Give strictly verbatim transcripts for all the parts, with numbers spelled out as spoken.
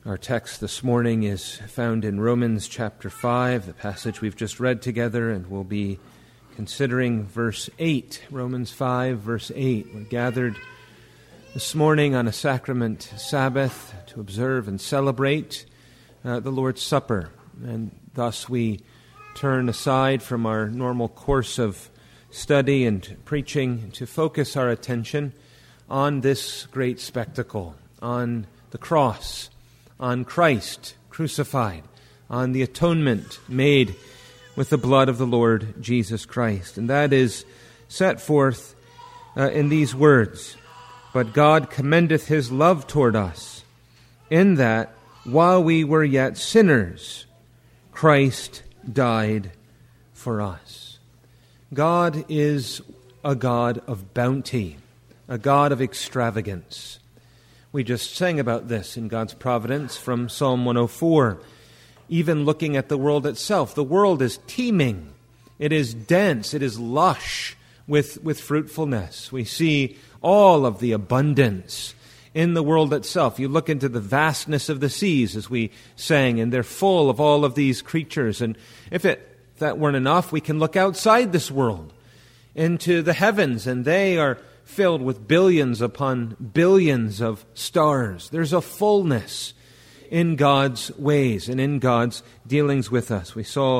Our text this morning is found in Romans chapter five, the passage we've just read together, and we'll be considering verse eight. Romans five, verse eight. We're gathered this morning on a sacrament Sabbath to observe and celebrate uh, the Lord's Supper, and thus we turn aside from our normal course of study and preaching to focus our attention on this great spectacle, on the cross, on Christ crucified, on the atonement made with the blood of the Lord Jesus Christ. And that is set forth uh, in these words, "But God commendeth his love toward us, in that while we were yet sinners, Christ died for us." God is a God of bounty, a God of extravagance. We just sang about this in God's providence from Psalm one oh four. Even looking at the world itself, the world is teeming. It is dense. It is lush with, with fruitfulness. We see all of the abundance in the world itself. You look into the vastness of the seas, as we sang, and they're full of all of these creatures. And if it if that weren't enough, we can look outside this world into the heavens, and they are filled with billions upon billions of stars. There's a fullness in God's ways and in God's dealings with us. We saw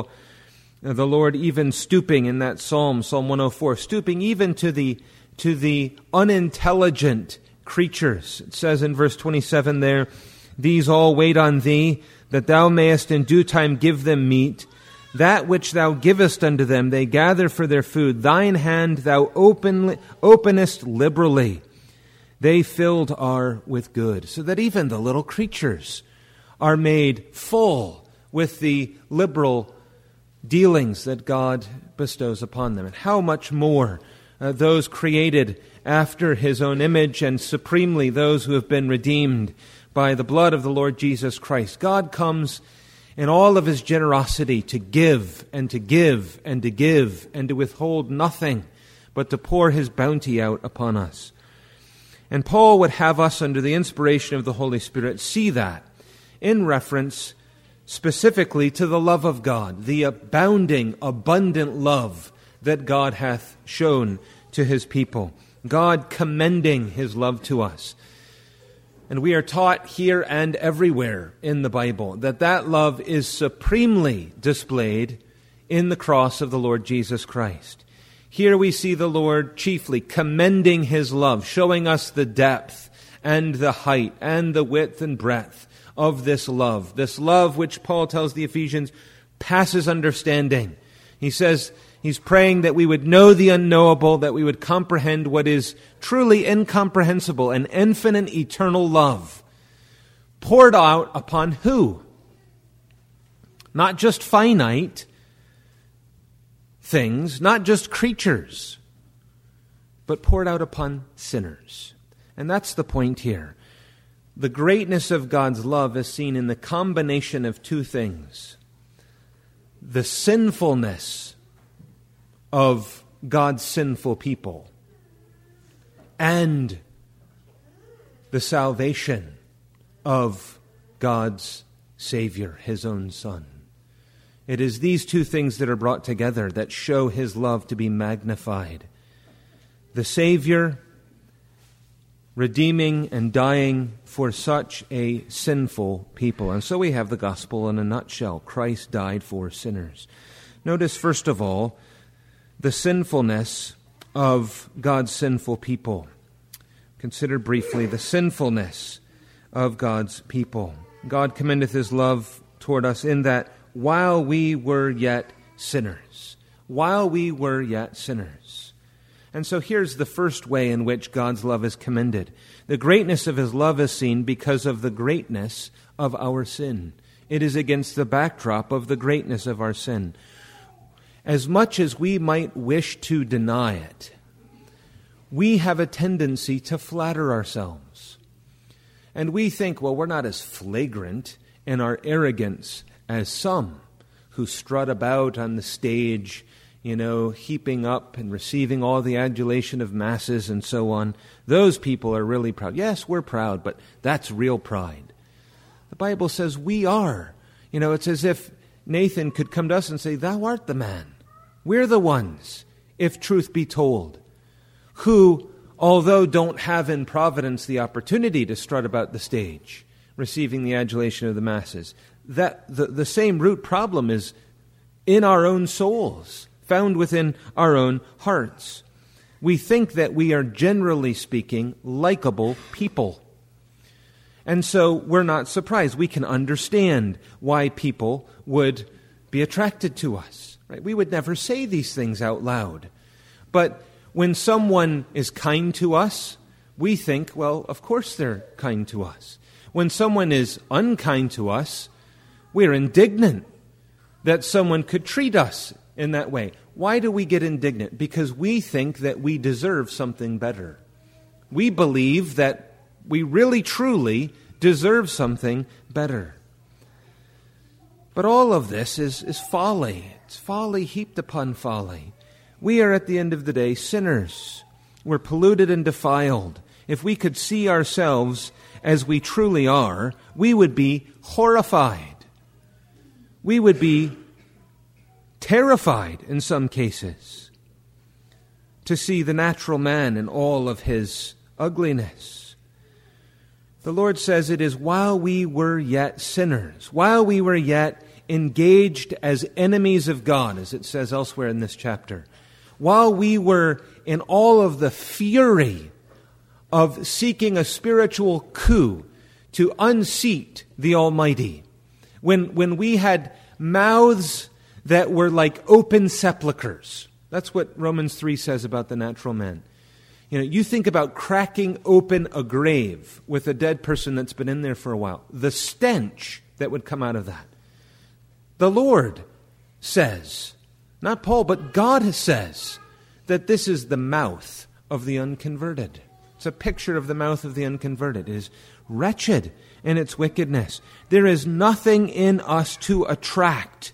the Lord even stooping in that psalm, Psalm one oh four, stooping even to the to the unintelligent creatures. It says in verse twenty-seven there, "These all wait on thee, that thou mayest in due time give them meat. That which thou givest unto them, they gather for their food. Thine hand thou openly, openest liberally. They filled are with good." So that even the little creatures are made full with the liberal dealings that God bestows upon them. And how much more uh, those created after his own image, and supremely those who have been redeemed by the blood of the Lord Jesus Christ. God comes in all of his generosity to give and to give and to give and to withhold nothing, but to pour his bounty out upon us. And Paul would have us, under the inspiration of the Holy Spirit, see that in reference specifically to the love of God, the abounding, abundant love that God hath shown to his people. God commending his love to us. And we are taught here and everywhere in the Bible that that love is supremely displayed in the cross of the Lord Jesus Christ. Here we see the Lord chiefly commending his love, showing us the depth and the height and the width and breadth of this love. This love which Paul tells the Ephesians passes understanding. He says he's praying that we would know the unknowable, that we would comprehend what is truly incomprehensible, an infinite eternal love poured out upon who? Not just finite things, not just creatures, but poured out upon sinners. And that's the point here. The greatness of God's love is seen in the combination of two things: the sinfulness of God's sinful people and the salvation of God's Savior, his own Son. It is these two things that are brought together that show his love to be magnified. The Savior redeeming and dying for such a sinful people. And so we have the gospel in a nutshell. Christ died for sinners. Notice, first of all, the sinfulness of God's sinful people. Consider briefly the sinfulness of God's people. God commendeth his love toward us in that while we were yet sinners, while we were yet sinners. And so here's the first way in which God's love is commended. The greatness of his love is seen because of the greatness of our sin. It is against the backdrop of the greatness of our sin. As much as we might wish to deny it, we have a tendency to flatter ourselves. And we think, well, we're not as flagrant in our arrogance as some who strut about on the stage, you know, heaping up and receiving all the adulation of masses and so on. Those people are really proud. Yes, we're proud, but that's real pride. The Bible says we are. You know, it's as if Nathan could come to us and say, thou art the man. We're the ones, if truth be told, who, although don't have in providence the opportunity to strut about the stage, receiving the adulation of the masses, that the, the same root problem is in our own souls, found within our own hearts. We think that we are, generally speaking, likable people. And so we're not surprised. We can understand why people would be attracted to us. Right? We would never say these things out loud. But when someone is kind to us, we think, well, of course they're kind to us. When someone is unkind to us, we're indignant that someone could treat us in that way. Why do we get indignant? Because we think that we deserve something better. We believe that we really, truly deserve something better. But all of this is, is folly. It's folly heaped upon folly. We are, at the end of the day, sinners. We're polluted and defiled. If we could see ourselves as we truly are, we would be horrified. We would be terrified in some cases to see the natural man in all of his ugliness. The Lord says it is while we were yet sinners, while we were yet engaged as enemies of God, as it says elsewhere in this chapter, while we were in all of the fury of seeking a spiritual coup to unseat the Almighty, when, when we had mouths that were like open sepulchres. That's what Romans three says about the natural man. You know, you think about cracking open a grave with a dead person that's been in there for a while. The stench that would come out of that. The Lord says, not Paul, but God says, that this is the mouth of the unconverted. It's a picture of the mouth of the unconverted. It is wretched in its wickedness. There is nothing in us to attract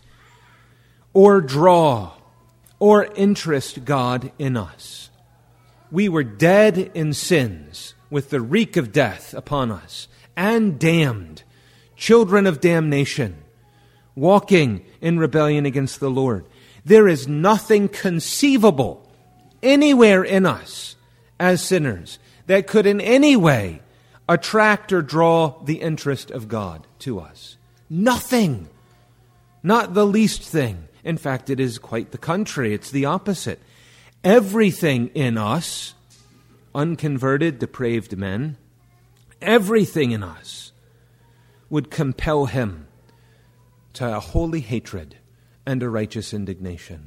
or draw or interest God in us. We were dead in sins with the reek of death upon us and damned, children of damnation, walking in rebellion against the Lord. There is nothing conceivable anywhere in us as sinners that could in any way attract or draw the interest of God to us. Nothing. Not the least thing. In fact, it is quite the contrary. It's the opposite. Everything in us, unconverted, depraved men, everything in us would compel him to a holy hatred and a righteous indignation.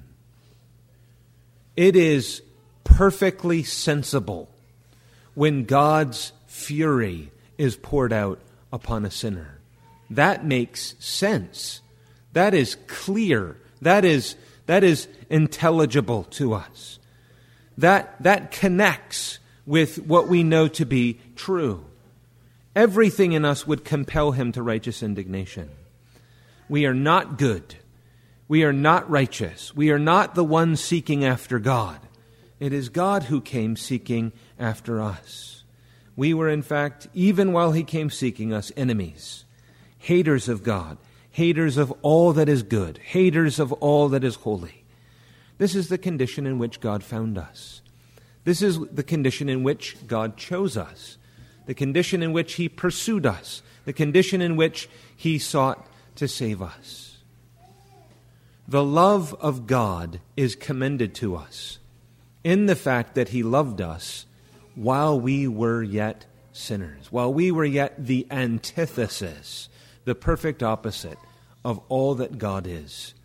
It is perfectly sensible when God's fury is poured out upon a sinner. That makes sense. That is clear. That is, that is intelligible to us. That, that connects with what we know to be true. Everything in us would compel him to righteous indignation. We are not good. We are not righteous. We are not the ones seeking after God. It is God who came seeking after us. We were, in fact, even while he came seeking us, enemies, haters of God, haters of all that is good, haters of all that is holy. This is the condition in which God found us. This is the condition in which God chose us, the condition in which he pursued us, the condition in which he sought to save us. The love of God is commended to us in the fact that he loved us while we were yet sinners, while we were yet the antithesis, the perfect opposite of all that God is.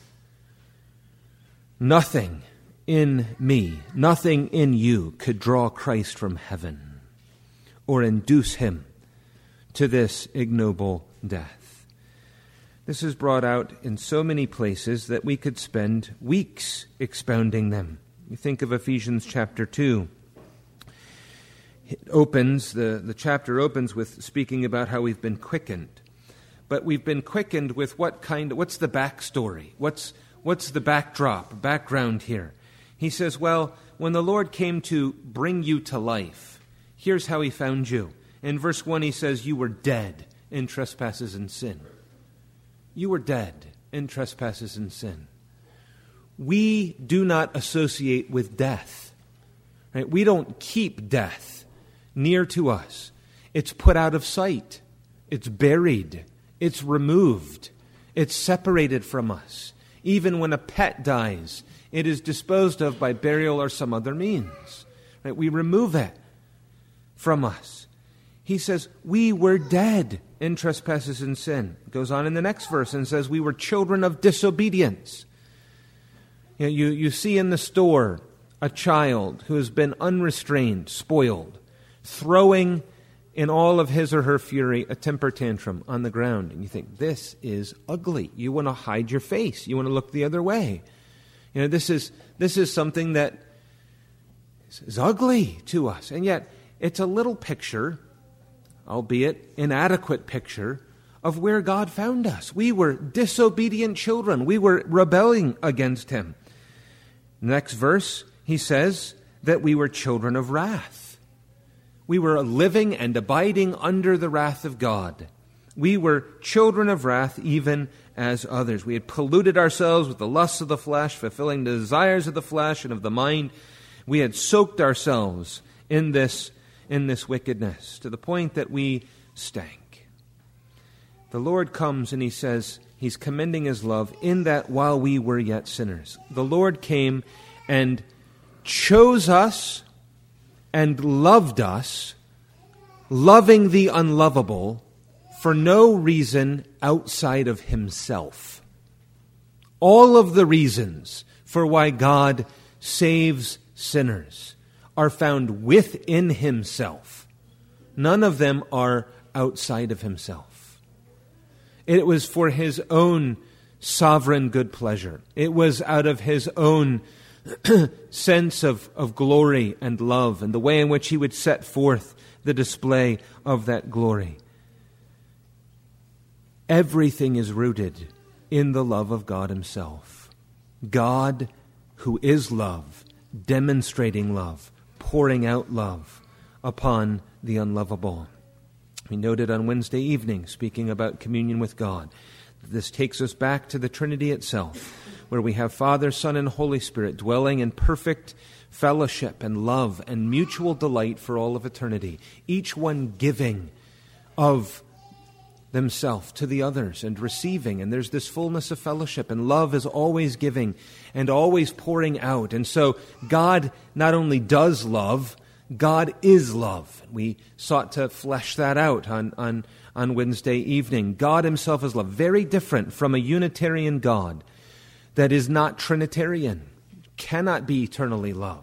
Nothing in me, nothing in you could draw Christ from heaven or induce him to this ignoble death. This is brought out in so many places that we could spend weeks expounding them. You think of Ephesians chapter two. It opens, the, the chapter opens with speaking about how we've been quickened. But we've been quickened with what kind, what's the backstory? What's, what's the backdrop, background here? He says, well, when the Lord came to bring you to life, here's how he found you. In verse one he says, you were dead in trespasses and sin. You were dead in trespasses and sin. We do not associate with death. Right? We don't keep death near to us. It's put out of sight. It's buried. It's removed. It's separated from us. Even when a pet dies, it is disposed of by burial or some other means. Right? We remove it from us. He says, we were dead in trespasses and sin. It goes on in the next verse and says, we were children of disobedience. You know, you, you see in the store a child who has been unrestrained, spoiled, throwing in all of his or her fury a temper tantrum on the ground. And you think, this is ugly. You want to hide your face. You want to look the other way. You know, this is this is something that is ugly to us. And yet, it's a little picture, albeit inadequate picture, of where God found us. We were disobedient children. We were rebelling against Him. Next verse, he says that we were children of wrath. We were living and abiding under the wrath of God. We were children of wrath even as others. We had polluted ourselves with the lusts of the flesh, fulfilling the desires of the flesh and of the mind. We had soaked ourselves in this, in this wickedness to the point that we stank. The Lord comes and He says, He's commending His love in that while we were yet sinners. The Lord came and chose us and loved us, loving the unlovable for no reason outside of Himself. All of the reasons for why God saves sinners are found within Himself. None of them are outside of Himself. It was for His own sovereign good pleasure. It was out of His own sense of, of glory and love and the way in which He would set forth the display of that glory. Everything is rooted in the love of God Himself. God, who is love, demonstrating love, pouring out love upon the unlovable. We noted on Wednesday evening, speaking about communion with God, this takes us back to the Trinity itself, where we have Father, Son, and Holy Spirit dwelling in perfect fellowship and love and mutual delight for all of eternity, each one giving of themselves to the others and receiving. And there's this fullness of fellowship, and love is always giving and always pouring out. And so God not only does love, God is love. We sought to flesh that out on, on, on Wednesday evening. God Himself is love. Very different from a Unitarian God that is not Trinitarian, cannot be eternally love.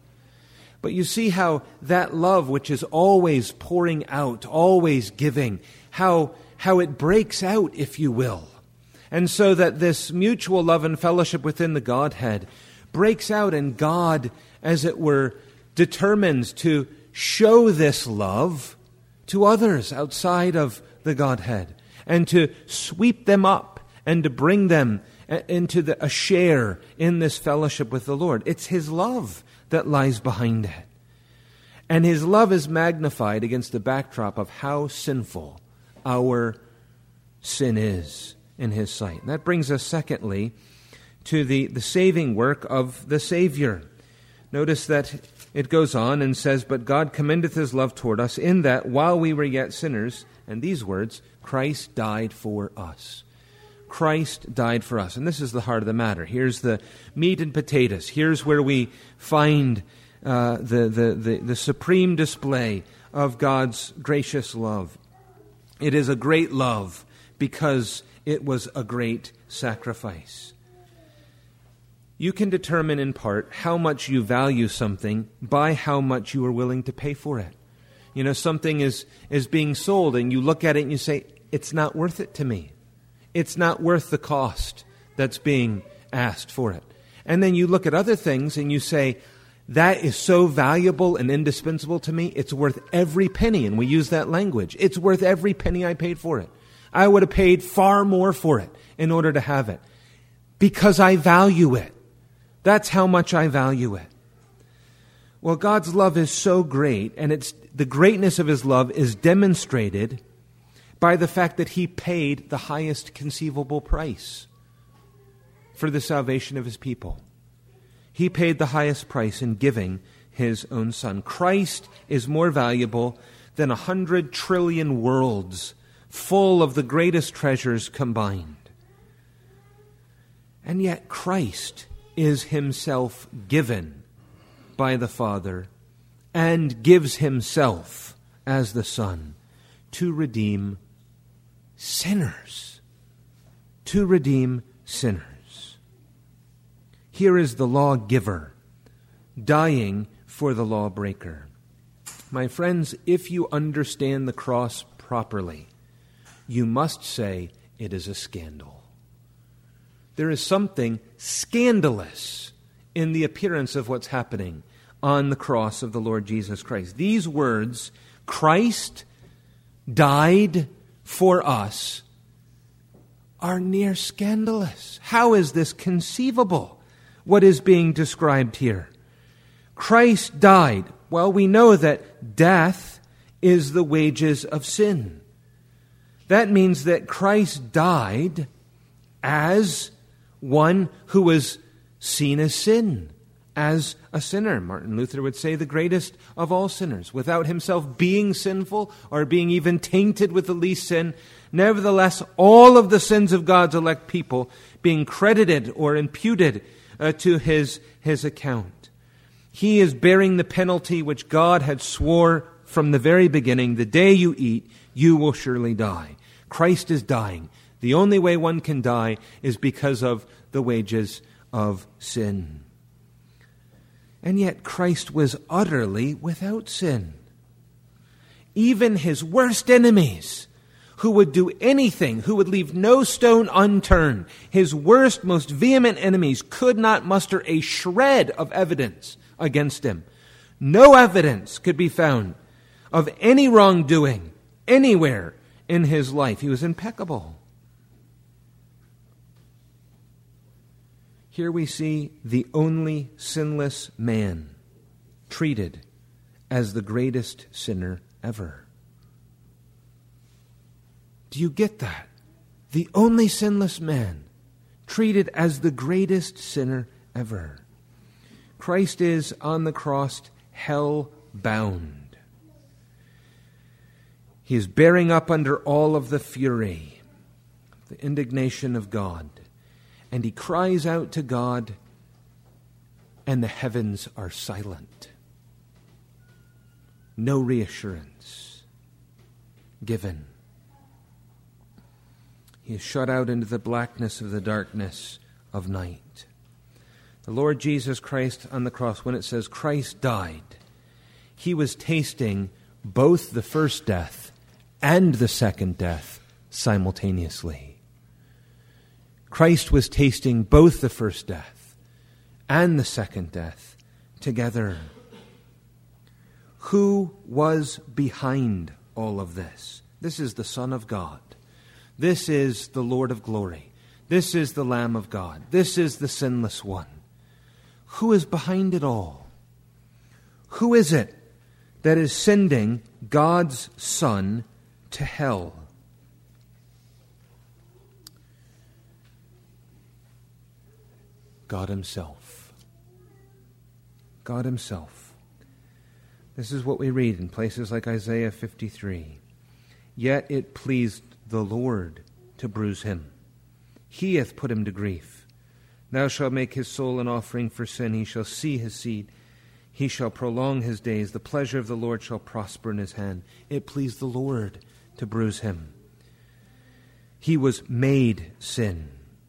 But you see how that love, which is always pouring out, always giving, how, how it breaks out, if you will. And so that this mutual love and fellowship within the Godhead breaks out, and God, as it were, determines to show this love to others outside of the Godhead, and to sweep them up and to bring them into the, a share in this fellowship with the Lord. It's His love that lies behind it. And His love is magnified against the backdrop of how sinful our sin is in His sight. And that brings us, secondly, to the, the saving work of the Savior. Notice that it goes on and says, "But God commendeth His love toward us, in that while we were yet sinners," and these words, "Christ died for us." Christ died for us. And this is the heart of the matter. Here's the meat and potatoes. Here's where we find uh, the, the, the, the supreme display of God's gracious love. It is a great love because it was a great sacrifice. You can determine in part how much you value something by how much you are willing to pay for it. You know, something is, is being sold and you look at it and you say, it's not worth it to me. It's not worth the cost that's being asked for it. And then you look at other things and you say, that is so valuable and indispensable to me, it's worth every penny. And we use that language. It's worth every penny I paid for it. I would have paid far more for it in order to have it because I value it. That's how much I value it. Well, God's love is so great, and it's the greatness of His love is demonstrated by the fact that he paid the highest conceivable price for the salvation of his people. He paid the highest price in giving his own Son. Christ is more valuable than a hundred trillion worlds full of the greatest treasures combined. And yet Christ is himself given by the Father and gives himself as the Son to redeem sinners. To redeem sinners. Here is the lawgiver dying for the lawbreaker. My friends, if you understand the cross properly, you must say it is a scandal. There is something scandalous in the appearance of what's happening on the cross of the Lord Jesus Christ. These words, Christ died for us, are near scandalous. How is this conceivable, what is being described here? Christ died. Well, we know that death is the wages of sin. That means that Christ died as one who was seen as sin, as a sinner. Martin Luther would say the greatest of all sinners, without himself being sinful or being even tainted with the least sin. Nevertheless, all of the sins of God's elect people being credited or imputed uh, to his, his account. He is bearing the penalty which God had swore from the very beginning, the day you eat, you will surely die. Christ is dying. The only way one can die is because of the wages of sin. And yet Christ was utterly without sin. Even his worst enemies, who would do anything, who would leave no stone unturned, his worst, most vehement enemies could not muster a shred of evidence against him. No evidence could be found of any wrongdoing anywhere in his life. He was impeccable. Here we see the only sinless man treated as the greatest sinner ever. Do you get that? The only sinless man treated as the greatest sinner ever. Christ is on the cross hell-bound. He is bearing up under all of the fury, the indignation of God. And he cries out to God, and the heavens are silent. No reassurance given. He is shut out into the blackness of the darkness of night. The Lord Jesus Christ on the cross, when it says Christ died, he was tasting both the first death and the second death simultaneously. Christ was tasting both the first death and the second death together. Who was behind all of this? This is the Son of God. This is the Lord of glory. This is the Lamb of God. This is the sinless one. Who is behind it all? Who is it that is sending God's Son to hell? God himself. God himself. This is what we read in places like Isaiah fifty-three. Yet it pleased the Lord to bruise him. He hath put him to grief. Thou shalt make his soul an offering for sin. He shall see his seed. He shall prolong his days. The pleasure of the Lord shall prosper in his hand. It pleased the Lord to bruise him. He was made sin.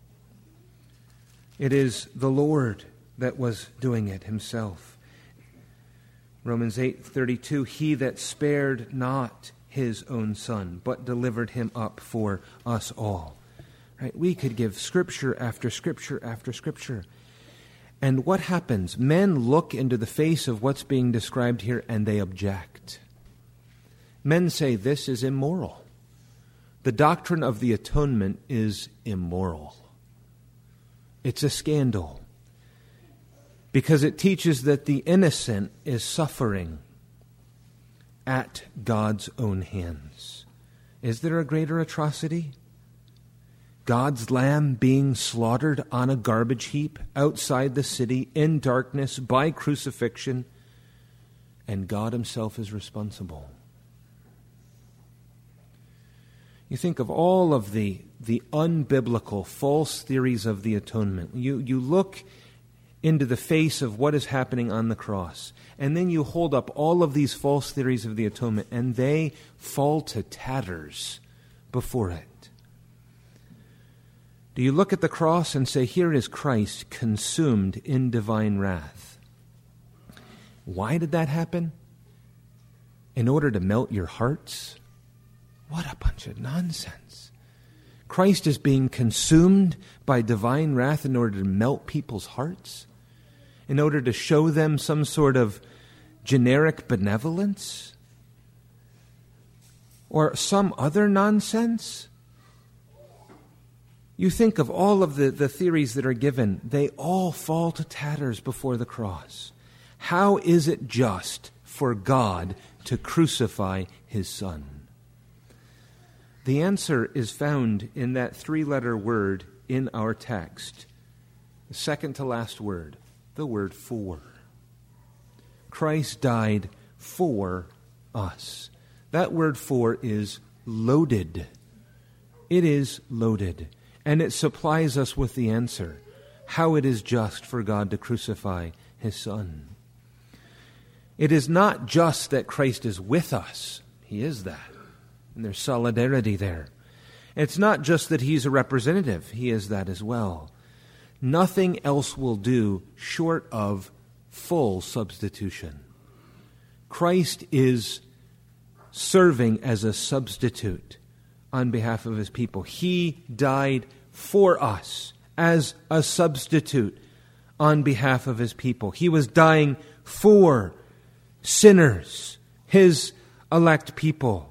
It is the Lord that was doing it himself. Romans eight thirty-two, he that spared not his own Son, but delivered him up for us all. Right? We could give scripture after scripture after scripture. And what happens? Men look into the face of what's being described here and they object. Men say this is immoral. The doctrine of the atonement is immoral. It's a scandal because it teaches that the innocent is suffering at God's own hands. Is there a greater atrocity? God's Lamb being slaughtered on a garbage heap outside the city in darkness by crucifixion, and God himself is responsible. You think of all of the, the unbiblical, false theories of the atonement. You, you look into the face of what is happening on the cross, and then you hold up all of these false theories of the atonement, and they fall to tatters before it. Do you look at the cross and say, here is Christ consumed in divine wrath? Why did that happen? In order to melt your hearts? What a bunch of nonsense. Christ is being consumed by divine wrath in order to melt people's hearts? In order to show them some sort of generic benevolence? Or some other nonsense? You think of all of the, the theories that are given, they all fall to tatters before the cross. How is it just for God to crucify his Son? The answer is found in that three-letter word in our text, the second to last word, the word for. Christ died for us. That word for is loaded. It is loaded. And it supplies us with the answer, how it is just for God to crucify his Son. It is not just that Christ is with us. He is that. And there's solidarity there. It's not just that he's a representative. He is that as well. Nothing else will do short of full substitution. Christ is serving as a substitute on behalf of his people. He died for us as a substitute on behalf of his people. He was dying for sinners, his elect people.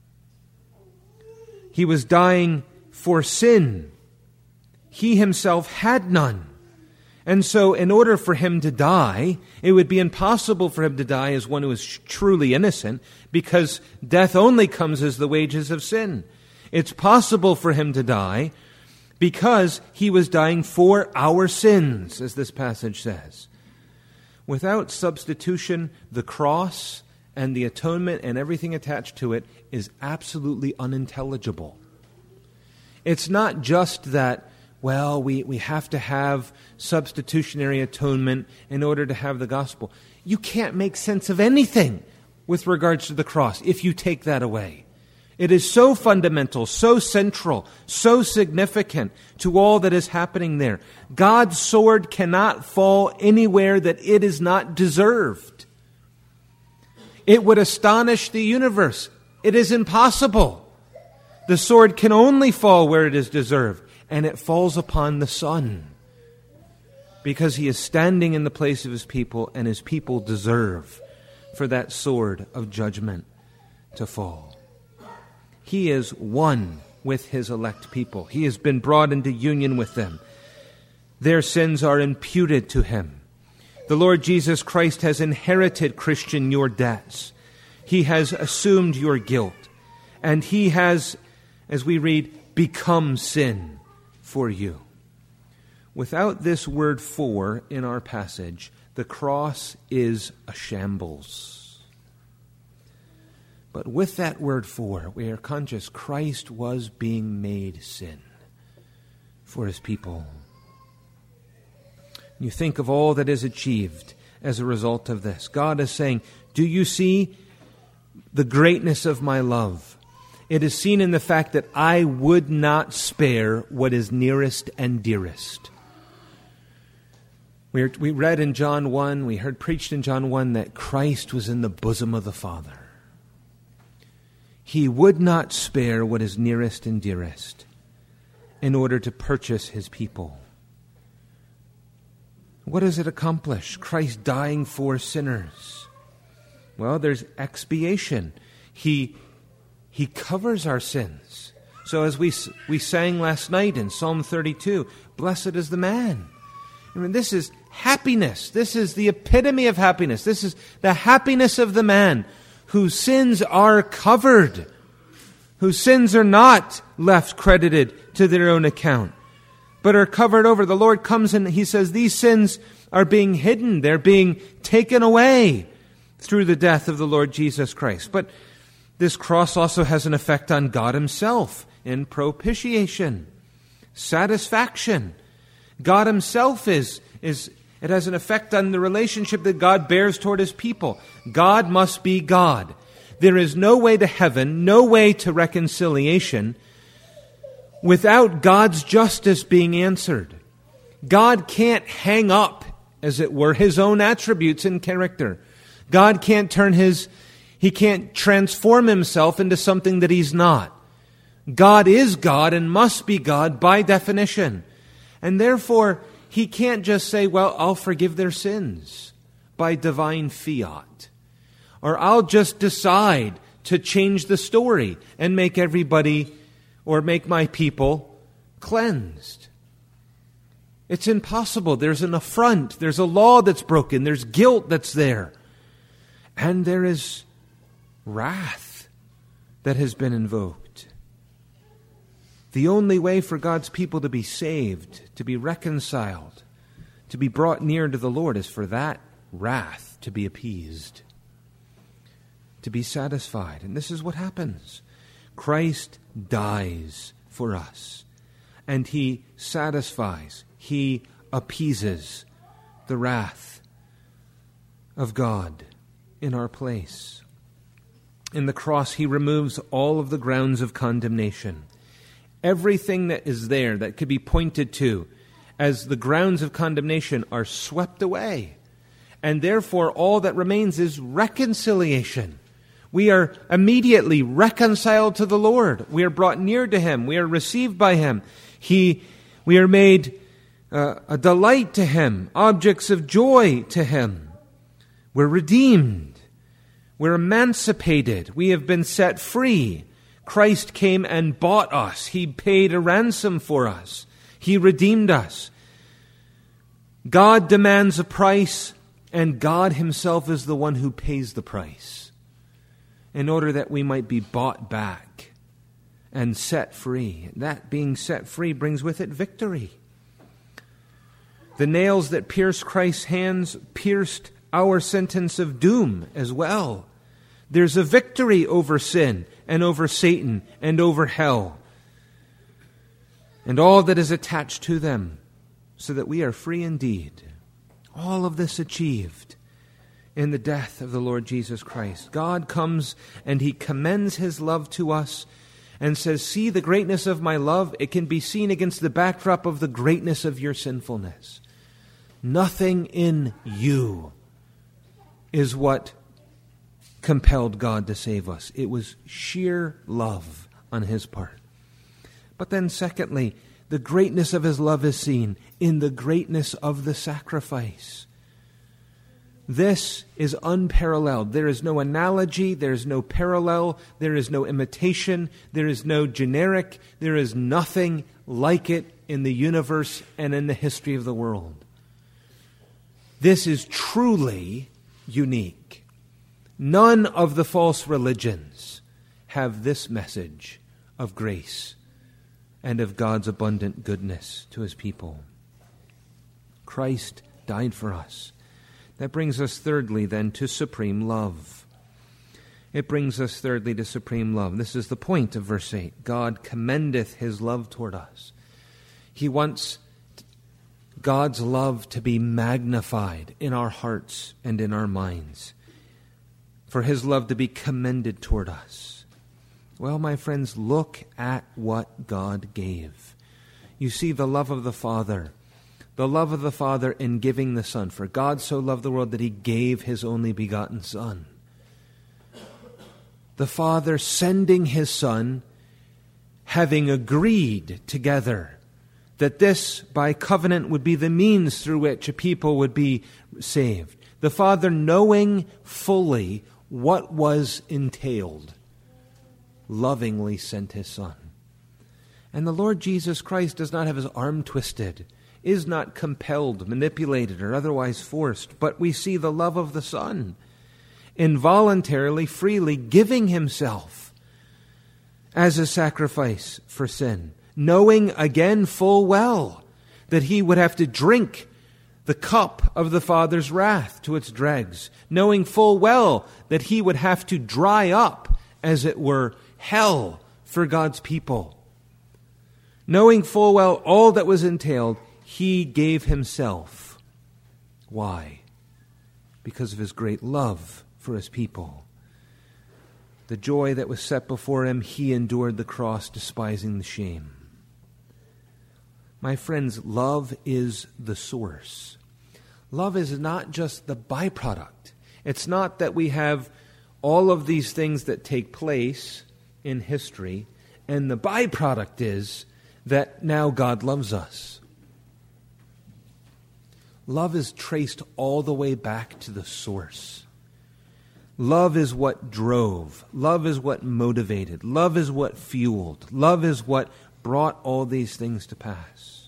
He was dying for sin. He himself had none. And so in order for him to die, it would be impossible for him to die as one who is truly innocent, because death only comes as the wages of sin. It's possible for him to die because he was dying for our sins, as this passage says. Without substitution, the cross and the atonement and everything attached to it is absolutely unintelligible. It's not just that, well, we, we have to have substitutionary atonement in order to have the gospel. You can't make sense of anything with regards to the cross if you take that away. It is so fundamental, so central, so significant to all that is happening there. God's sword cannot fall anywhere that it is not deserved. It would astonish the universe. It is impossible. The sword can only fall where it is deserved, and it falls upon the Son, because he is standing in the place of his people, and his people deserve for that sword of judgment to fall. He is one with his elect people. He has been brought into union with them. Their sins are imputed to him. The Lord Jesus Christ has inherited, Christian, your debts. He has assumed your guilt. And he has, as we read, become sin for you. Without this word for in our passage, the cross is a shambles. But with that word for, we are conscious Christ was being made sin for his people. You think of all that is achieved as a result of this. God is saying, do you see the greatness of my love? It is seen in the fact that I would not spare what is nearest and dearest. We, are, we read in John one, we heard preached in John one that Christ was in the bosom of the Father. He would not spare what is nearest and dearest in order to purchase his people. What does it accomplish? Christ dying for sinners. Well, there's expiation. He, he covers our sins. So as we, we sang last night in Psalm thirty-two, blessed is the man. I mean, this is happiness. This is the epitome of happiness. This is the happiness of the man whose sins are covered, whose sins are not left credited to their own account, but are covered over. The Lord comes and he says these sins are being hidden. They're being taken away through the death of the Lord Jesus Christ. But this cross also has an effect on God himself in propitiation, satisfaction. God himself is, is, it has an effect on the relationship that God bears toward his people. God must be God. There is no way to heaven, no way to reconciliation without God's justice being answered. God can't hang up, as it were, his own attributes and character. God can't turn his, he can't transform himself into something that he's not. God is God and must be God by definition. And therefore, he can't just say, well, I'll forgive their sins by divine fiat. Or I'll just decide to change the story and make everybody or make my people cleansed. It's impossible. There's an affront. There's a law that's broken. There's guilt that's there. And there is wrath that has been invoked. The only way for God's people to be saved, to be reconciled, to be brought near to the Lord is for that wrath to be appeased, to be satisfied. And this is what happens. Christ dies for us, and he satisfies, he appeases the wrath of God in our place. In the cross, he removes all of the grounds of condemnation. Everything that is there that could be pointed to as the grounds of condemnation are swept away. And therefore, all that remains is reconciliation. We are immediately reconciled to the Lord. We are brought near to him. We are received by him. He, we are made uh, a delight to him, objects of joy to him. We're redeemed. We're emancipated. We have been set free. Christ came and bought us. He paid a ransom for us. He redeemed us. God demands a price, and God himself is the one who pays the price in order that we might be bought back and set free. That being set free brings with it victory. The nails that pierced Christ's hands pierced our sentence of doom as well. There's a victory over sin and over Satan and over hell and all that is attached to them, so that we are free indeed. All of this achieved in the death of the Lord Jesus Christ. God comes and he commends his love to us and says, see the greatness of my love. It can be seen against the backdrop of the greatness of your sinfulness. Nothing in you is what compelled God to save us. It was sheer love on his part. But then secondly, the greatness of his love is seen in the greatness of the sacrifice. This is unparalleled. There is no analogy, there is no parallel, there is no imitation, there is no generic, there is nothing like it in the universe and in the history of the world. This is truly unique. None of the false religions have this message of grace and of God's abundant goodness to his people. Christ died for us. That brings us thirdly then to supreme love. It brings us thirdly to supreme love. This is the point of verse eight. God commendeth his love toward us. He wants God's love to be magnified in our hearts and in our minds, for his love to be commended toward us. Well, my friends, look at what God gave. You see the love of the Father, the love of the Father in giving the Son. For God so loved the world that he gave his only begotten Son. The Father sending his Son, having agreed together that this, by covenant, would be the means through which a people would be saved. The Father knowing fully what was entailed, lovingly sent his Son. And the Lord Jesus Christ does not have his arm twisted, is not compelled, manipulated, or otherwise forced, but we see the love of the Son involuntarily, freely giving himself as a sacrifice for sin, knowing again full well that he would have to drink the cup of the Father's wrath to its dregs, knowing full well that he would have to dry up, as it were, hell for God's people. Knowing full well all that was entailed, he gave himself. Why? Because of his great love for his people. The joy that was set before him, he endured the cross, despising the shame. My friends, love is the source. Love is not just the byproduct. It's not that we have all of these things that take place in history, and the byproduct is that now God loves us. Love is traced all the way back to the source. Love is what drove. Love is what motivated. Love is what fueled. Love is what brought all these things to pass.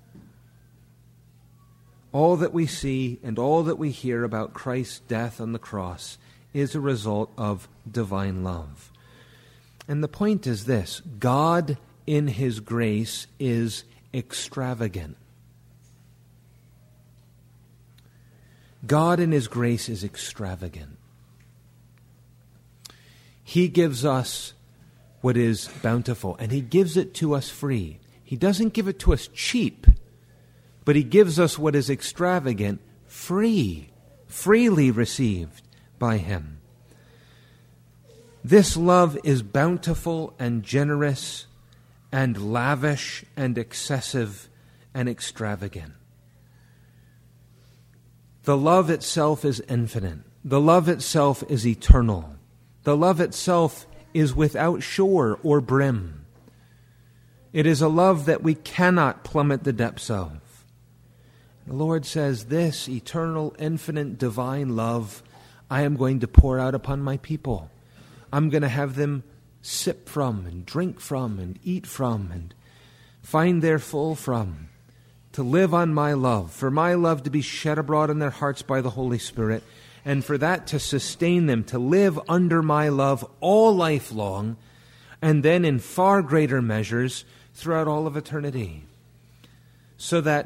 All that we see and all that we hear about Christ's death on the cross is a result of divine love. And the point is this: God in his grace is extravagant. God in his grace is extravagant. He gives us what is bountiful, and he gives it to us free. He doesn't give it to us cheap, but he gives us what is extravagant, free, freely received by him. This love is bountiful and generous and lavish and excessive and extravagant. The love itself is infinite. The love itself is eternal. The love itself is without shore or brim. It is a love that we cannot plummet the depths of. The Lord says, this eternal, infinite, divine love I am going to pour out upon my people. I'm going to have them sip from and drink from and eat from and find their full from, to live on my love, for my love to be shed abroad in their hearts by the Holy Spirit, and for that to sustain them, to live under my love all life long, and then in far greater measures throughout all of eternity. So that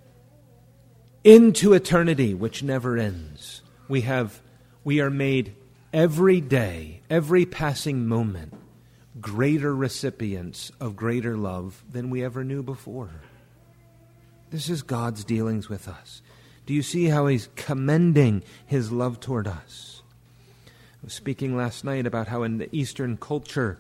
into eternity, which never ends, we have, we are made every day, every passing moment, greater recipients of greater love than we ever knew before. This is God's dealings with us. Do you see how he's commending his love toward us? I was speaking last night about how in the Eastern culture,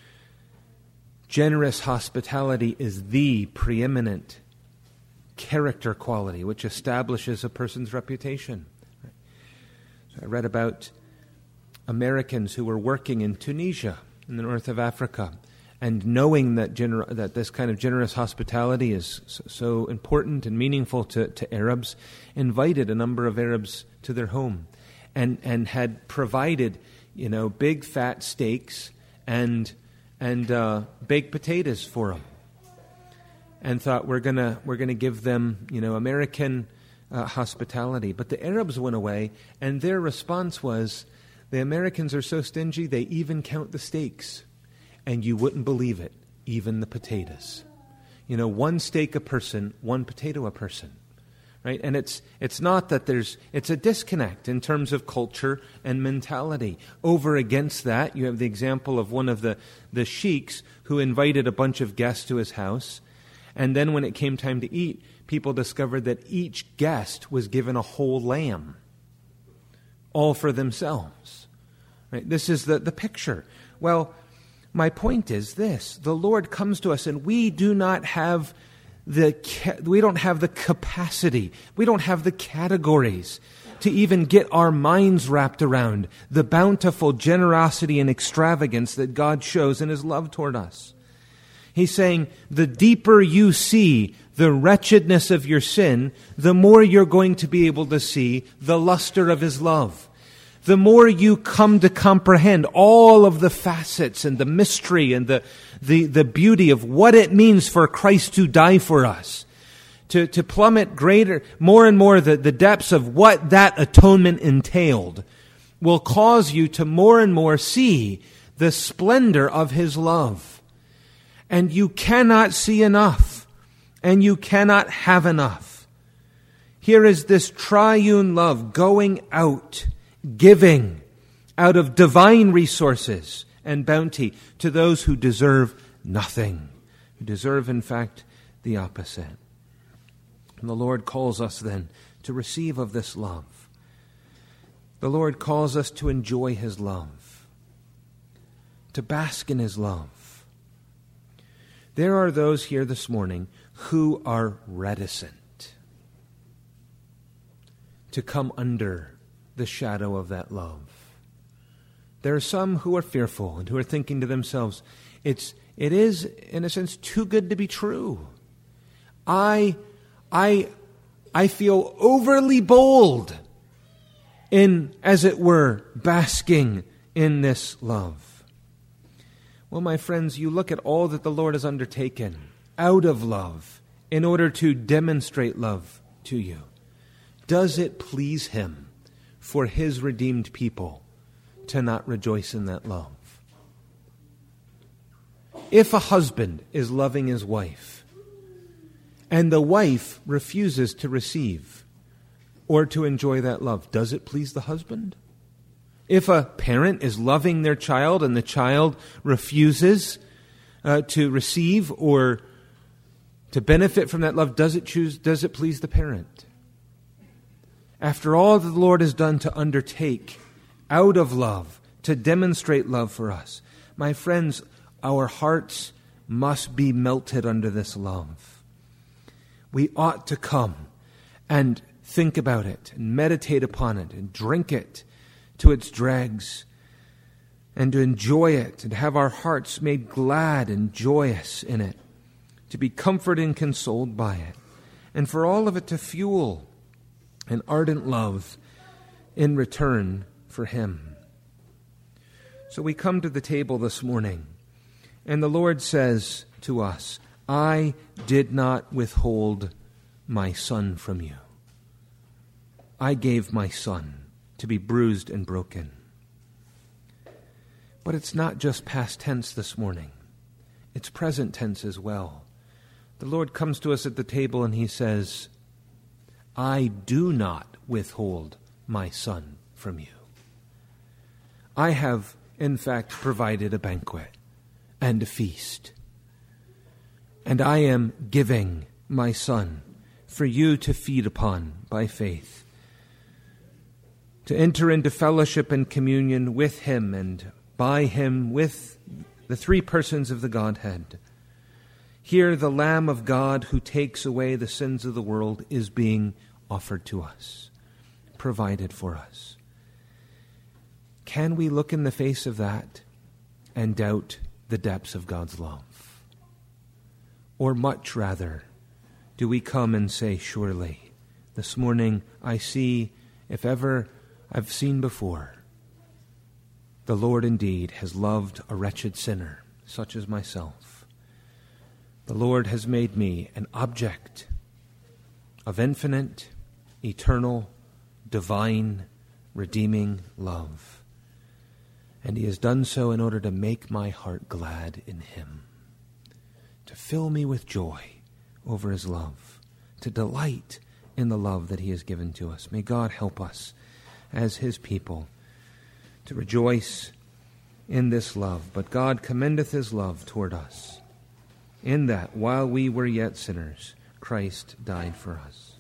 generous hospitality is the preeminent character quality which establishes a person's reputation. So I read about Americans who were working in Tunisia, in the north of Africa, and knowing that gener- that this kind of generous hospitality is so, so important and meaningful to, to Arabs, invited a number of Arabs to their home, and and had provided, you know, big fat steaks and and uh, baked potatoes for them, and thought we're gonna we're gonna give them, you know, American uh, hospitality. But the Arabs went away, and their response was, the Americans are so stingy they even count the steaks. And you wouldn't believe it, even the potatoes. You know, one steak a person, one potato a person. Right? And it's it's not that there's, it's a disconnect in terms of culture and mentality. Over against that, you have the example of one of the, the sheiks who invited a bunch of guests to his house. And then when it came time to eat, people discovered that each guest was given a whole lamb. All for themselves. Right? This is the, the picture. Well, my point is this: the Lord comes to us, and we do not have the we don't have the capacity, we don't have the categories to even get our minds wrapped around the bountiful generosity and extravagance that God shows in his love toward us. He's saying, the deeper you see the wretchedness of your sin, the more you're going to be able to see the luster of his love. The more you come to comprehend all of the facets and the mystery and the, the, the beauty of what it means for Christ to die for us, to, to plummet greater, more and more the, the depths of what that atonement entailed, will cause you to more and more see the splendor of his love. And you cannot see enough, and you cannot have enough. Here is this triune love going out, giving out of divine resources and bounty to those who deserve nothing, who deserve, in fact, the opposite. And the Lord calls us then to receive of this love. The Lord calls us to enjoy his love, to bask in his love. There are those here this morning who are reticent to come under the shadow of that love. There are some who are fearful and who are thinking to themselves, it's, it is, in a sense, too good to be true. I, I, I feel overly bold in, as it were, basking in this love. Well, my friends, you look at all that the Lord has undertaken out of love in order to demonstrate love to you. Does it please him for his redeemed people to not rejoice in that love? If a husband is loving his wife and the wife refuses to receive or to enjoy that love, does it please the husband? If a parent is loving their child and the child refuses uh, to receive or to benefit from that love, does it choose? Does it please the parent? After all that the Lord has done to undertake out of love, to demonstrate love for us, my friends, our hearts must be melted under this love. We ought to come and think about it and meditate upon it and drink it to its dregs and to enjoy it and have our hearts made glad and joyous in it, to be comforted and consoled by it, and for all of it to fuel an ardent love in return for him. So we come to the table this morning, and the Lord says to us, I did not withhold my Son from you. I gave my Son to be bruised and broken. But it's not just past tense this morning. It's present tense as well. The Lord comes to us at the table and he says, I do not withhold my Son from you. I have, in fact, provided a banquet and a feast. And I am giving my Son for you to feed upon by faith, to enter into fellowship and communion with him and by him with the three persons of the Godhead. Here the Lamb of God who takes away the sins of the world is being offered to us, provided for us. Can we look in the face of that and doubt the depths of God's love? Or much rather, do we come and say, surely, this morning I see, if ever I've seen before, the Lord indeed has loved a wretched sinner, such as myself. The Lord has made me an object of infinite, eternal, divine, redeeming love. And he has done so in order to make my heart glad in him, to fill me with joy over his love, to delight in the love that he has given to us. May God help us as his people to rejoice in this love. But God commendeth his love toward us, in that while we were yet sinners, Christ died for us.